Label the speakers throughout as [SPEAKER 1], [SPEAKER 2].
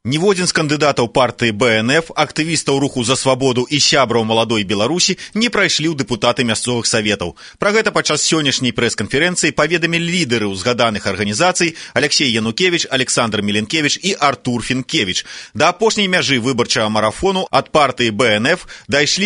[SPEAKER 1] Ніводзін з кандыдатаў партыі БНФ, актывістаў руху за свабоду і сябраў маладой Беларусі не прайшлі ў дэпутаты мясцовых саветаў. Пра гэта падчас сённяшняй прэс-канферэнцыі паведамілі лідары ўзгаданых арганізацый Алексей Янукевич, Александр Миленкевич і Артур Фінкевич. Да апошняй мяжы выбарчага марафону ад партыі БНФ дайшлі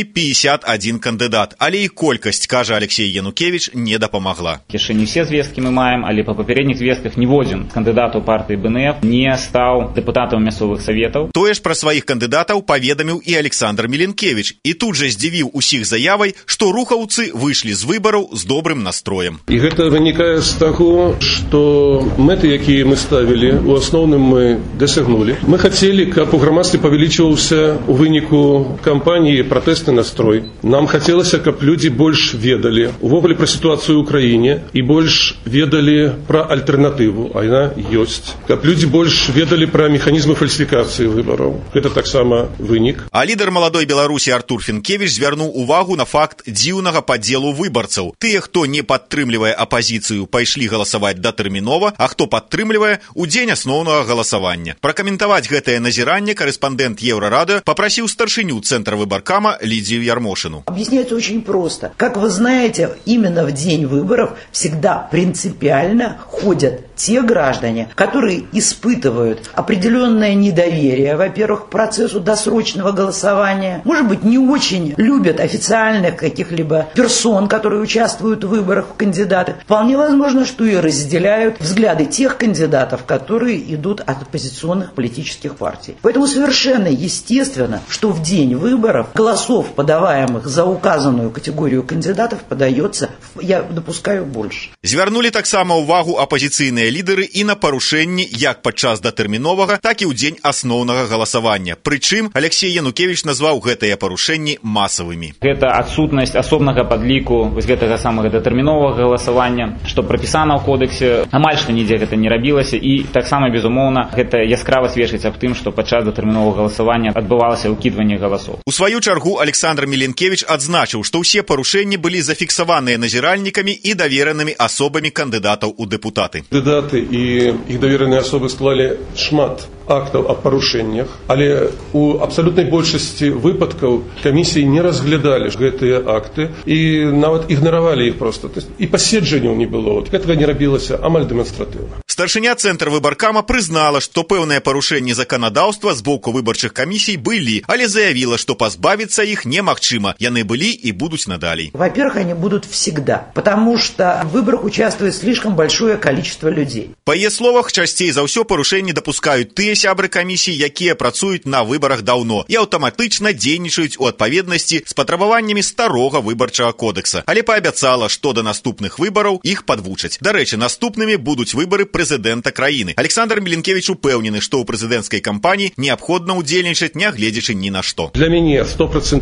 [SPEAKER 1] 51 кандыдат, але і колькасць, кажа Алексей Янукевич, не дапамагла.
[SPEAKER 2] Яшчэ не все звесткі мы маем, але па папярэдніх звестках ніводзін з кандыдатаў партыі БНФ не стаў дэпутатам мясцовых советаў.
[SPEAKER 1] Тое ж пра сваіх кандыдатаў паведаміў і Александр Миленкевич і тут жа здзівіў усіх заявай, што рухаўцы выйшлі з выбараў з добрым настроем.
[SPEAKER 3] І гэта вынікае з таго, што мэты, якія мы ставілі, у асноўным мы дасягнулі. Мы хацелі, каб у грамадстве павялічваўся у выніку кампаніі пратэсны настрой. Нам хацелася, каб людзі больш ведалі увогуле пра сітуацыю ў краіне і больш ведалі пра альтэрнатыву, а яна ёсць. Каб людзі больш ведалі пра механізмы фальсіфікацыі выбараў. Гэта таксама вынік.
[SPEAKER 1] А лідар маладой Беларусі Артур Фінкевич звярнуў увагу на факт дзіўнага падзелу выбарцаў. Тыя, хто не падтрымлівае апазіцыю, пайшлі галасаваць датэрмінова, а хто падтрымлівае у дзень асноўнага галасавання. Пракаментаваць гэтае назіранне корэспондент Еврорадио попросил старшиню Центра выборкама Лидию Ярмошину.
[SPEAKER 4] Объясняется очень просто. Как вы знаете, именно в день выборов всегда принципиально ходят те граждане, которые испытывают определенное недоверие, во-первых, к процессу досрочного голосования, может быть, не очень любят официальных каких-либо персон, которые участвуют в выборах в кандидаты. Вполне возможно, что и разделяют взгляды тех кандидатов, которые идут от оппозиционных политических партий. Поэтому совершенно естественно, что в день выборов голосов, подаваемых за указанную категорию кандидатов, подается, я допускаю, больше.
[SPEAKER 1] Звярнулі таксама ўвагу апозіцыйныя лідары і на парушэнні як падчас датэрміновага, так і ў дзень асноўнага галасавання. Прычым Алексей Янукевич назваў гэтыя парушэнні масавымі.
[SPEAKER 2] Гэта адсутнасць асобнага падліку вось гэтага самага датэрміновага галасавання, што прапісана ў кодексе, амаль што нідзе гэта не рабілася, і таксама, безумоўна, гэта яскрава сведчыць аб тым, што падчас датэрміновага галасавання адбывалася ўкідванне галасоў.
[SPEAKER 1] У сваю чаргу Александр Миленкевич адзначыў, што ўсе парушэнні былі зафіксаваныя назіральнікамі і даверанымі асобамі кандыдатаў у дэпутаты.
[SPEAKER 3] Кандыдаты і іх давераныя асобы склалі шмат актаў аб парушэннях, але у абсалютнай большасці выпадкаў камісіі не разглядалі гэтыя акты і нават ігнаравалі іх проста. І паседжанняў не было. Гэтага не рабілася амаль дэманстратыўна.
[SPEAKER 1] Старшыня Цэнтра выбаркама прызнала, што пэўныя парушэнні заканадаўства з боку выбарчых камісій былі, але заявіла, што пазбавіцца іх немагчыма. Яны былі і будуць надалей.
[SPEAKER 4] Во-первых, они будут всегда, потому что в выборах участвует слишком большое количество людей.
[SPEAKER 1] Па яе словах, часцей за ўсё парушэнні дапускаюць тыя сябры камісій, якія працуюць на выбарах даўно і аўтаматычна дзейнічаюць у адпаведнасці з патрабаваннямі старога выбарчага кодекса. Але паабяцала, што да наступных выбараў іх падвучаць. Дарэчы, наступнымі будуць выбары прэзідэнта краіны. Александр Миленкевич упэўнены, што ў прэзідэнцкай кампаніі неабходна ўдзельнічаць, нягледзячы ні на што.
[SPEAKER 3] Для мяне 100%